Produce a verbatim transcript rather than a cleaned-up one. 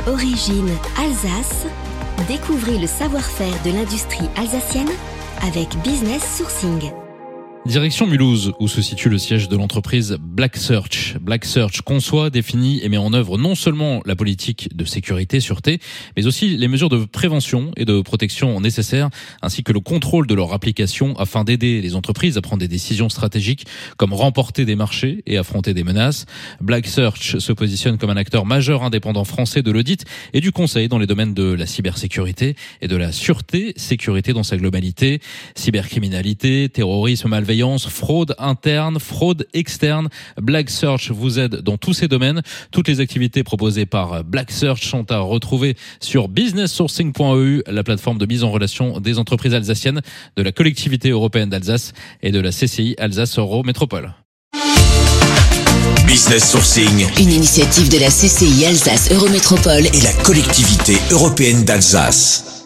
Origine Alsace. Découvrez le savoir-faire de l'industrie alsacienne avec Business Sourcing. Direction Mulhouse, où se situe le siège de l'entreprise Black Search. Black Search conçoit, définit et met en œuvre non seulement la politique de sécurité, sûreté, mais aussi les mesures de prévention et de protection nécessaires, ainsi que le contrôle de leur application afin d'aider les entreprises à prendre des décisions stratégiques comme remporter des marchés et affronter des menaces. Black Search se positionne comme un acteur majeur indépendant français de l'audit et du conseil dans les domaines de la cybersécurité et de la sûreté, sécurité dans sa globalité, cybercriminalité, terrorisme, malveillance, fraude interne, fraude externe. Black Search vous aide dans tous ces domaines. Toutes les activités proposées par Black Search sont à retrouver sur business sourcing point e u, la plateforme de mise en relation des entreprises alsaciennes, de la collectivité européenne d'Alsace et de la C C I Alsace Eurométropole. Business Sourcing, une initiative de la C C I Alsace Eurométropole et la collectivité européenne d'Alsace.